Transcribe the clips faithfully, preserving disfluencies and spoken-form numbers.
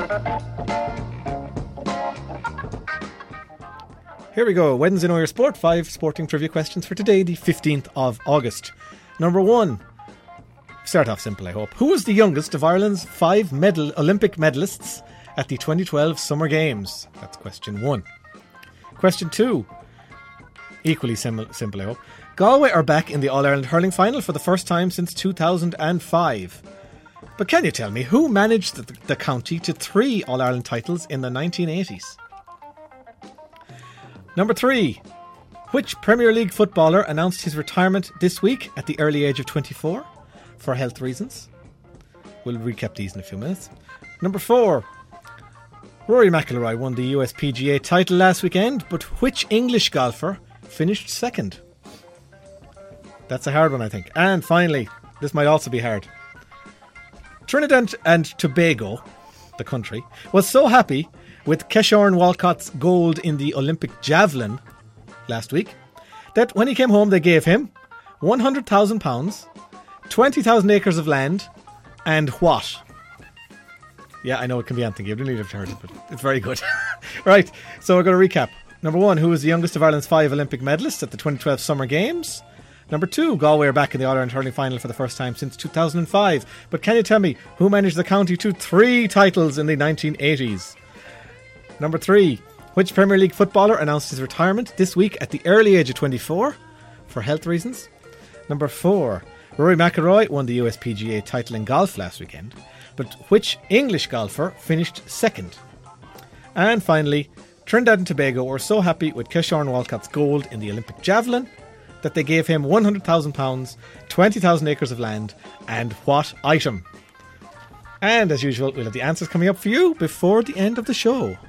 Here we go. Wednesday Know Your Sport. Five sporting trivia questions for today, the fifteenth of August. Number one. Start off simple, I hope. Who was the youngest of Ireland's five medal Olympic medalists at the twenty twelve Summer Games? That's question one. Question two. Equally sim- simple, I hope. Galway are back in the All-Ireland hurling final for the first time since two thousand five. But can you tell me who managed the, the county to three All-Ireland titles in the nineteen eighties? Number three. Which Premier League footballer announced his retirement this week at the early age of twenty-four for health reasons? We'll recap these in a few minutes. Number four. Rory McIlroy won the U S P G A title last weekend, but which English golfer finished second? That's a hard one, I think. And finally, this might also be hard. Trinidad and Tobago, the country, was so happy with Keshorn Walcott's gold in the Olympic javelin last week that when he came home they gave him one hundred thousand pounds, twenty thousand acres of land, and what? Yeah, I know it can be anything. You didn't have heard it, but it's very good. Right, so we're going to recap. Number one, who was the youngest of Ireland's five Olympic medalists at the twenty twelve Summer Games? Number two, Galway are back in the All-Ireland hurling final for the first time since two thousand five. But can you tell me who managed the county to three titles in the nineteen eighties? Number three, which Premier League footballer announced his retirement this week at the early age of twenty-four for health reasons? Number four, Rory McIlroy won the U S P G A title in golf last weekend, but which English golfer finished second? And finally, Trinidad and Tobago were so happy with Keshorn Walcott's gold in the Olympic javelin that they gave him one hundred thousand pounds, twenty thousand acres of land, and what item? And as usual, we'll have the answers coming up for you before the end of the show.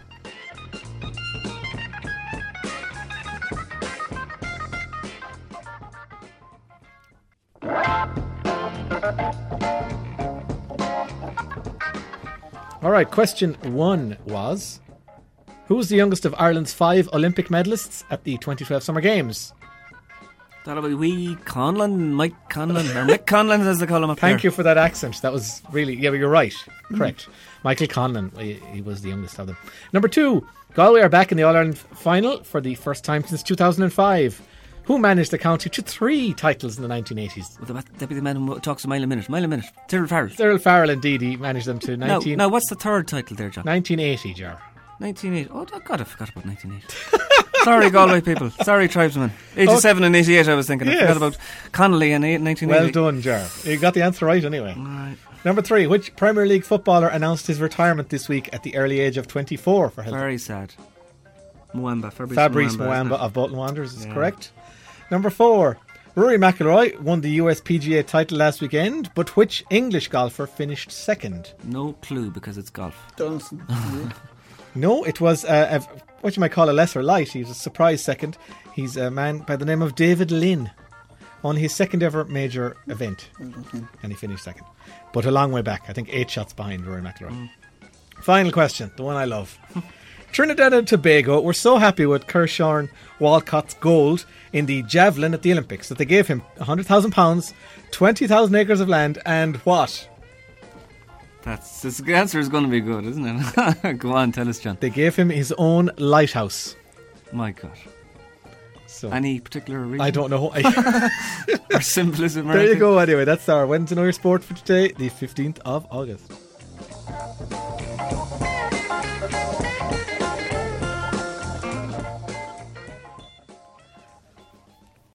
Alright, question one was, who was the youngest of Ireland's five Olympic medalists at the twenty twelve Summer Games? That'll be wee Conlon, Mike Conlon, or Mick Conlon as they call him up Thank there. you for that accent. That was really, yeah, but you're right. Correct. Mm. Michael Conlon, he, he was the youngest of them. Number two, Galway are back in the All-Ireland final for the first time since two thousand five. Who managed the county to three titles in the nineteen eighties? Well, the deputy man who talks a mile a minute. Mile a minute. Cyril Farrell. Cyril Farrell, indeed. He managed them to nineteen... Now, now what's the third title there, John? nineteen eighty, Jar. nineteen eighty. Oh, God, I forgot about nineteen eighty. Sorry, Galway people. Sorry, tribesmen. eighty-seven oh. and eighty-eight, I was thinking. Yes. I forgot about Connolly in nineteen eighty. Well done, Jar. You got the answer right anyway. Right. Number three, which Premier League footballer announced his retirement this week at the early age of twenty-four for health? Very sad. Mwamba. Fabrice, Fabrice Mwamba, Mwamba of Bolton Wanderers is yeah. correct. Number four, Rory McIlroy won the U S P G A title last weekend, but which English golfer finished second? No clue, because it's golf. Donaldson. No, it was uh, a, what you might call a lesser light. He's a surprise second. He's a man by the name of David Lynn on his second ever major event, mm-hmm. and he finished second. But a long way back, I think eight shots behind Rory McIlroy. Mm. Final question, the one I love. Trinidad and Tobago were so happy with Keshorn Walcott's gold in the javelin at the Olympics that they gave him one hundred thousand pounds, twenty thousand acres of land, and what? That's, this, the answer is going to be good, isn't it? Go on, tell us, John. They gave him his own lighthouse. My God. So, any particular reason? I don't know. Or symbolism or There anything? you go, anyway. That's our Wednesday Know Your Sport for today, the fifteenth of August.